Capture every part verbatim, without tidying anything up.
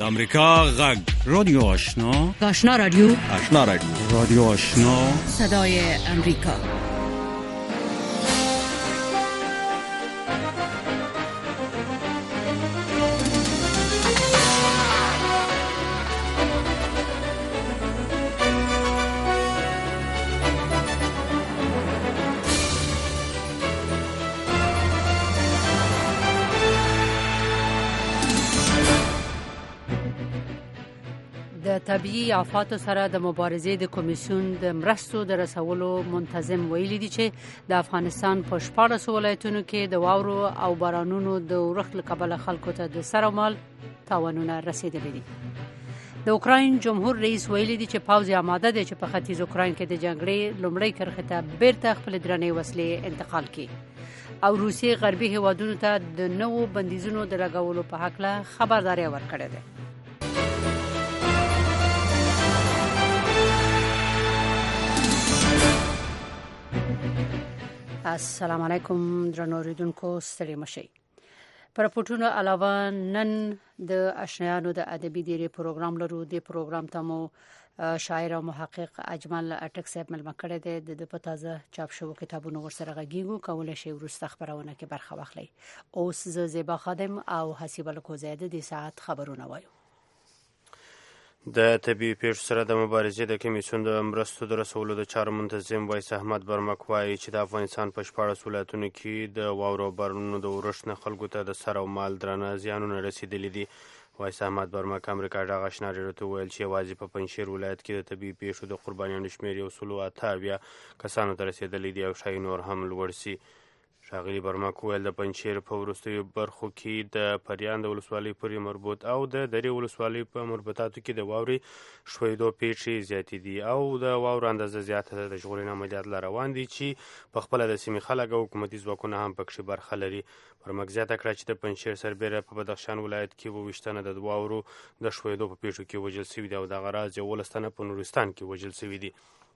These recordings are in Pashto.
امریکا غږ رادیو آشنا آشنا رادیو آشنا رادیو رادیو آشنا صدای امریکا. د طبيعي آفاتو سره د مبارزې د کمیسیون د مرستو د رسولو منتظم ویلي دي چې د افغانستان په شپاړس ولایتونو کې د واورو او بارانونو د ورښت له کبله خلکو ته د سر او مال تاوانونه رسیدلي دي. د اوکراین جمهور رئیس ویلي دي چې پوځ آماده دی چې په ختیځ اوکراین کې د جګړې لومړۍ کرښې ته بیرته خپل درنې وسلې انتقال کړي او روسیې غربي هیوادونو ته د نوو بندیزونو د لګولو په هکله خبرداری ورکړې ده. السلام علیکم درنو اوریدونکو، ستړي مشئ. پر پټونو علاوه نن د آشنایانو د ادبي دیرې پروګرام لرو. د پروګرام ته مو شاعر او محقق اجمل اټک صاحب ملما کړی دی. د په تازه چاپ شوو کتابونو ورسره غږیږو. کولی شئ وروسته خبرونه کې برخه واخلئ. اوس زه زیبا خادم او حسیبه لکوزیده د ساعت خبرونه وایو. د طبیعي پیښو سره د مبارزې د کمیسیون د مرستو د رسولو د چارو منتظم وایس احمد برمک وایي چې د افغانستان په شپاړس ولایتونو کې د واورو او بارانونو د ورښت نه خلکو ته د سر او مال درانه زیانونه رسیدلي دي. وایس احمد برمک امریکا غږ آشنا رادیو ته ویل چې یوازې په پنجشیر ولایت کې د طبیعي پیښو د قربانیانو شمېر یو سلو اته اویا کسانو ته رسیدلی دی او ښایي نور هم لوړ سي. ښاغلي برمک ویل د پنجشیر په وروستیو برخو کې د پریان د ولسوالۍ پورې مربوط او د درې ولسوالۍ په مربوطاتو کې د واورې ښویېدو پیښې زیاتې دي او د واورو اندازه زیاته ده. د ژغورنې عملیات لا روان دي چې په خپله د سیمې خلک او حکومتي ځواکونه هم پکښې برخه لري. برمک زیاته کړه چې د پنجشیر سربیره په بدخشان ولایت کې اووه ویشت تنه د واورو د ښویېدو په پیښو کې وژل سوي دي او دغه راز یولس تنه په نورستان کې وژل سوي دي.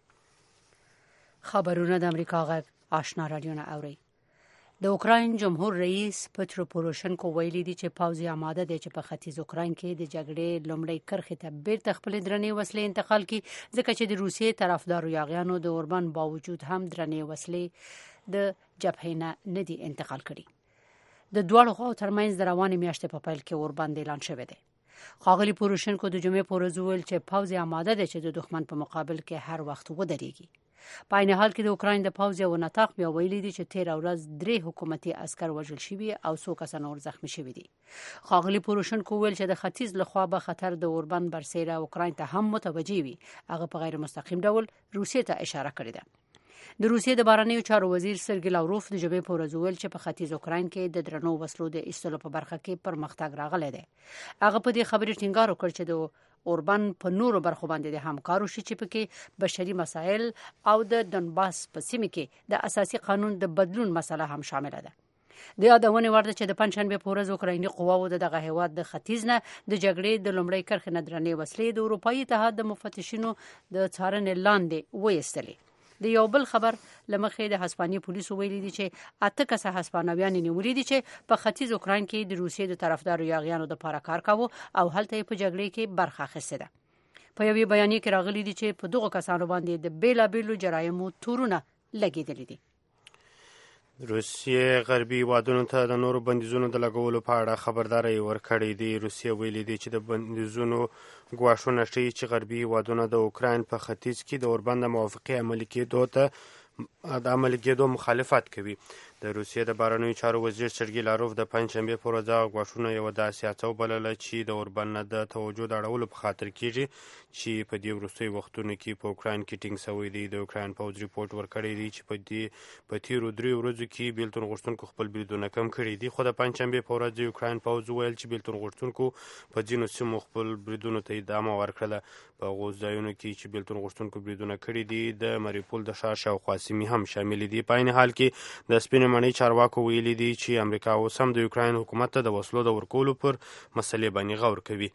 خبرونه د امریکا غږ آشنا رادیو نه اورئ. د اوکراین جمهور رئیس پترو پوروشنکو ویلي دی چې پوځ آماده دی چې په ختیځ اوکراین کې د جګړې لومړۍ کرښې ته بیرته خپل درنې وسلې انتقال کړي، ځکه چې د روسیې طرفدارو یاغیانو د اوربان باوجود هم درنې وسلې د جبهې نه نه دي انتقال کړي. د دواړو خواو ترمنځ د روانې میاشتې په پیل کې اوربند اعلان شوی دی. ښاغلي پوروشنکو د جمعې په ورځ وویل چې پوځ آماده دی چې د دښمن په مقابل کې هر وخت ودرېږي. په عین حال کې د اوکراین د پوځ یو نطاق بیا ویلي دي چې تېره ورځ درې حکومتي عسکر وژل شوي او څو کسان نور زخمي شوي دي. ښاغلي پوروشنکو ویل چې د ختیځ لخوا به خطر د اوربند برسېره اوکراین ته هم متوجه وي. هغه په غیر مستقیم ډول روسیې ته اشاره کړې ده. د روسیې د بهرنیو چارو وزیر سرګی لاوروف د جبهې په ورځ وویل چې په ختیځ اوکراین کې د درنو وسلو د ایستلو په برخه کې پرمختګ راغلی دی. هغه په دې خبرې ټینګار وکړ چې د اوربان په نورو برخو باندې د همکارو شي چې پکې بشري مسایل او د ډنباس په سیمه کې د اساسي قانون د بدلون مسله هم شامله ده. د یادونې وړ ده چې د پنجشنبې په ورځ اوکرایني قواو د دغه هیواد د ختیځ نه د جګړې د لومړۍ کرښې نه درنې وسلې د اروپایي اتحاد د مفتشینو د څارنې لاندې وایستلې. د یو بل خبر لمخې د هسپانیې پولیسو ویلي دي چې اته کسه هسپانویان نیولي دي چې په ختیځ اوکراین کې د روسیې د طرفدارو یاغیانو لپاره کار کاوه او هلته په جګړې کې برخه اخیسته ده. په یوې بیانیه کې راغلي دي چې په دغو کسانو باندې د بیلابیلو جرایمو تورونه لګېدلي دي. روسیې غربي هیوادونو ته د نورو بندیزونو د لګولو په اړه خبرداری ورکړی دی. روسیې ویلي دی چې د بندیزونو ګواښونه ښیي چې غربي هیوادونه د اوکراین په ختیځ کې د اوربند د موافقې عملي کېدو ته د عملي کېدو مخالفت کوي. د روسیې د بهرنیو چارو وزیر سرګی لاروف د پنجشنبې په ورځ هغه ګواښونه یوه داسې هڅه وبلله چې د اوربند نه د توجه د اړولو په خاطر کېږي چې په دې وروستیو وختونو کې په اوکراین کې ټینګ سوی دی. د اوکراین پوځ ریپورټ ورکړی دی چې په دې په تېرو دریو ورځو کې بېلتون غوښتونکو خپل بریدونه کم کړي دي، خو د پنجشنبې په ورځ د اوکراین پوځ وویل چې بېلتون غوښتونکو په ځینو سیمو خپل بریدونو ته ادامه ورکړله. په هغو ځایونو کې چې بېلتون غوښتونکو بریدونه کړي دي د مریپول د ښار شاوخوا سیمې هم شاملې دي. په عین حال کې د سپینې ماڼۍ چارواکو ویلي دي چې امریکا اوس هم د اوکراین حکومت ته د وسلو د ورکولو پر مسلې باندې غور کوي.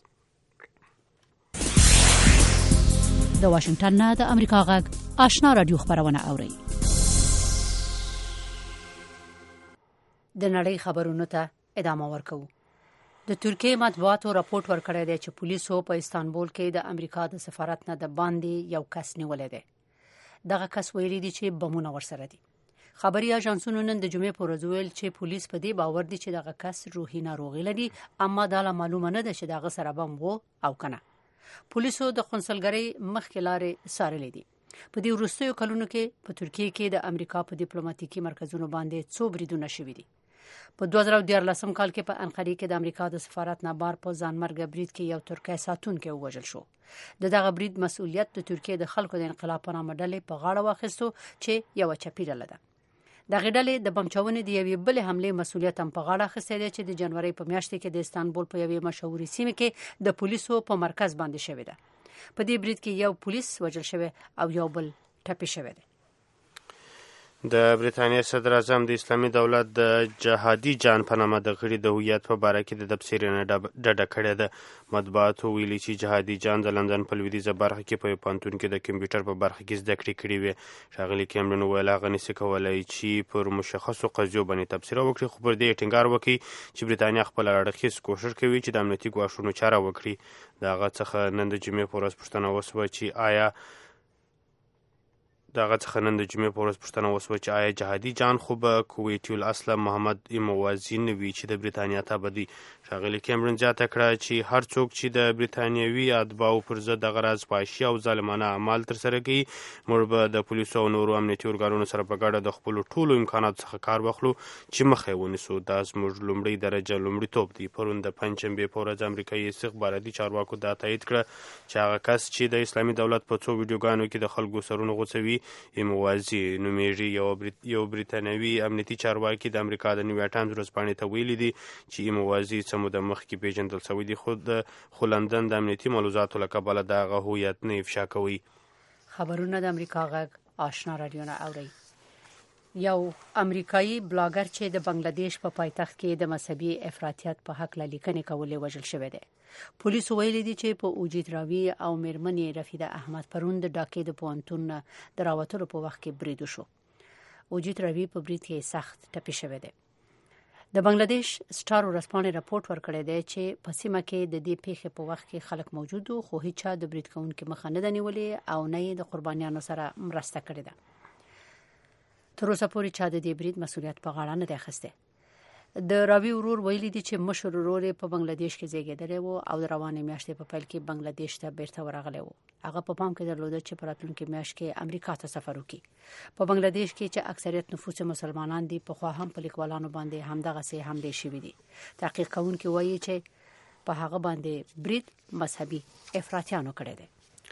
د واشنگټن نه د امریکا غږ آشنا رادیو خبرونه اورئ. د نړۍ خبرونو ته ادامه ورکوو. د ترکیه مطبوعاتو راپورټ ورکړی دی چې پولیسو په استانبول کې د امریکا د سفارت نه د باندې یو کس نیولې دی. دغه کس ویلي دی چې بمونه ورسره دي. خبري اژانسونو نن د جمعې په ورځ ویل چې پولیس په دې باور دي چې دغه کس روحي ناروغي لري، اما دا لا معلومه نه ده چې دغه سره بم وو او کنه. پولیسو د قونسلګرۍ مخکې لارې څارلې دي. په دې وروستیو کلونو کې په ترکیه کې د امریکا په ډیپلوماټیکي مرکزونو باندې څو بریدونه شوي دي. په دوه زره دیارلسم کال کې په انقرې کې د امریکا د سفارت نه بار په ځانمرګه برید کې یو ترکی ساتونکی ووژل شو. د دغه برید مسؤلیت د ترکیه د خلکو د انقلاب په نامه ډلې په غاړه واخیستو چې یو چپی ډله ده. دغه ډلې د بم چاونې د یوې بلې حملې مسؤلیت هم په غاړه اخیستی دی چې د جنوري په میاشت کې د استانبول په یوې مشهورې سیمه کې د پولیسو په مرکز باندې شوې ده. په دې برید کې یو پولیس وژل شوی او یو بل ټپي شوی دی. د برېټانیا صدر اعظم د اسلامي دولت د جهادي جان په نامه د غړي د هویت په باره کې د تبصرې نه ډډه کړې ده. مطبوعاتو ویلي چې جهادي جان د لندن په لویدیځه برخه کې په یو پوهنتون کې د کمپیوټر په برخه کې زده کړې کړې وې. ښاغلي کیمرون وویل هغه نشي کولی چې پر مشخصو قضیو باندې تبصره وکړي، خو پر دې ټینګار وکړي چې برېټانیا خپل اړخیز کوښښ کوي چې د امنیتي ګواښونو چاره وکړي. د هغه څخه نن د جمعې په ورځ پوښتنه وشوه چې آیا دغه څخه نن د جمعې په ورځ پوښتنه وشوه چې آیا جهادي جان خو به کویتي الاصله محمد موازي نه وي چې د برېټانیا ته بدي. ښاغلي کیمرون زیاته کړه چې هر څوک چې د برېټانیوي اتباعو پر ضد دغه راز فحاشي او ظالمانه اعمال ترسره کوي، موږ به د پولیسو او نورو امنیتي ارګانونو سره په ګډه د خپلو ټولو امکاناتو څخه کار واخلو چې مخه یې ونیسو. دا زموږ لومړی درجه لومړیتوب دی. پرون د پنجشنبې په ورځ امریکایي استخباراتي چارواکو دا تایید کړه چې هغه کس چې د اسلامي دولت په څو ویډیوګانو کې د خلکو سرونه غوڅوي موازي نومیږي. یو برېټانوي امنیتي چارواکي د امریکا د نیویارک ټایمز ورځپاڼې ته ویلي دي چې موازي څه موده مخکې پیژندل شوی دی، خو د خو لندن د امنیتي ملحوظاتو له کبله د هغه هویت نه افشا کوي. خبرونه د امریکا غږ آشنا رادیو نه اوري. یو امریکایي بلاګر چې د بنگلاديش په پایتخت کې د مذهبي افراطیت په حق لیکنې کولې وژل شوی دی. پولیسو ویلي دي چې په اوجیت راوي او میرمنې رفیده احمد پرون د ډاکې د پوهنتون د راوتلو په وخت کې برید وشو. اوجیت راوي په برید کې سخت ټپي شوی دی. د بنگلاديش سټار ورځپاڼې راپورټ ورکړی دی چې په سیمه کې د دې پیښې په وخت کې خلک موجود وو، خو هیڅ چا د برید کوونکو مخه نه ده نیولې او نه یې د قربانیانو سره مرسته کړې ده. تر اوسه پورې چا د دې برید مسؤلیت په غاړه نه دی اخیستی. د راوي ورور ویلي دي چې مشر ورور په بنگلاديش کې زیږیدلی و او د روانې میاشتې په پیل کې بنگلاديش ته بیرته ورغلی و. هغه په پام کې درلوده چې په راتلونکي میاشت کې امریکا ته سفر وکړي. په بنگلاديش کې چې اکثریت نفوس مسلمانان دي، پخوا هم په لیکوالانو باندې همدغسې حملې شوي دي. تحقیق کوونکي وایي چې په هغه باندې برید مذهبي افراطیانو کړی دی.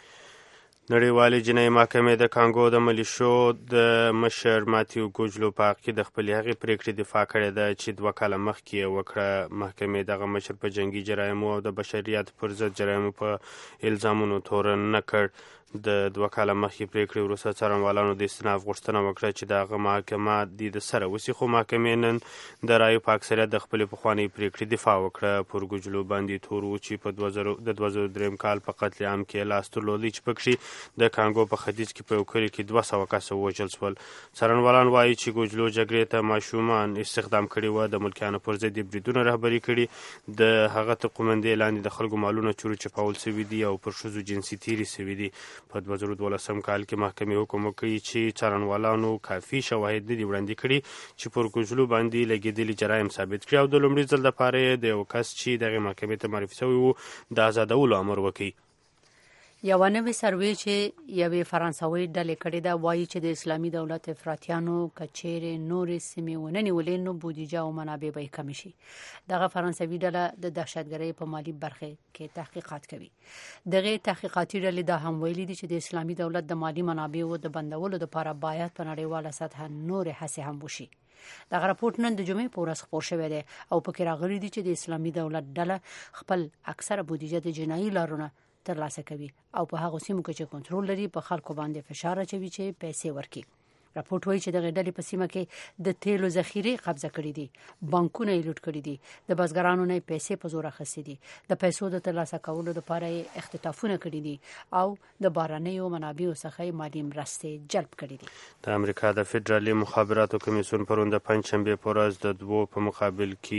نړیوالې جنایي محکمې د کانګو د ملیشو د مشر ماتیو ګوجلو په حق کې د خپلې هغې پرېکړې دفاع کړې ده چې دوه کاله مخکې یې وکړه. محکمې دغه مشر په جنګي جرایمو او د بشریت پر ضد جرایمو په الزامونو تورن نه کړ. د دوه کاله مخکې پرېکړې وروسته څارنوالانو د استیناف غوښتنه وکړه چې د هغه محاکمه دې د سره وسي، خو محکمې نن د رایو په اکثریت د خپلې پخوانۍ پرېکړې دفاع وکړه. پر ګوجلو باندې تور و چې په د دوه زره درېیم کال په قتل عام کې لاس درلودی چې پکښې د کانګو په ختیځ کې په یو کلي کې دوه سوه کسه ووژل شول. څارنوالان وایي چې ګوجلو جګړې ته ماشومان استخدام کړي وه، د ملکیانو پر ضد یې بریدونه رهبري کړي، د هغه تر قومندې لاندې د خلکو مالونه چورو چپاول شوي دي او پر ښځو جنسي تېرې شوي دي. په دوه زره دولسم کال کې محکمې حکم وکړي چې څارنوالانو کافي شواهد نه دي وړاندې کړي چې پر ګوجلو باندې لګېدلي جرایم ثابت کړي او د لومړي ځل دپاره یې د یو کس چې دغې محکمې ته معرفي شوی و د آزادولو امر وکړي. یوه نوې سروې چې یوې فرانسوي ډلې کړې ده وایي چې د اسلامي دولت افراطیانو که چیرې نورې سیمې ونه نیولې نو بودیجه او منابع به یې کمې شي. دغه فرانسوي ډله د دهشتګرۍ په مالي برخه کې تحقیقات کوي. دغې تحقیقاتي ډلې دا هم ویلي دي چې د اسلامي دولت د مالي منابعو د بندولو لپاره باید په نړیواله سطحه نورې هڅې هم وشي. دغه راپورټ نن د جمعې په ورځ خپور شوی دی او پکې راغلي دي چې د اسلامي دولت ډله خپل اکثره بودیجه د جنایي لارونه ترلاسه کوي او په هغو سیمو کې چې کنټرول لري په خلکو باندې فشار اچوي چې پیسې ورکړي. راپورټ وایي چې دغه ډلې په سیمه کې د تیلو ذخیرې قبضه کړي دي، بانکونه یې لوټ کړي دي، د بزګرانو نه پیسې په زور اخیستې دي، د پیسو د ترلاسه کولو لپاره یې اختطافونه کړي دي او د بهرنیو منابعو څخه مالي مرستې جلب کړي دي. د امریکا د فدرالي مخابراتو کمیسیون پرون د پنجشنبې په ورځ د دوو په مقابل کې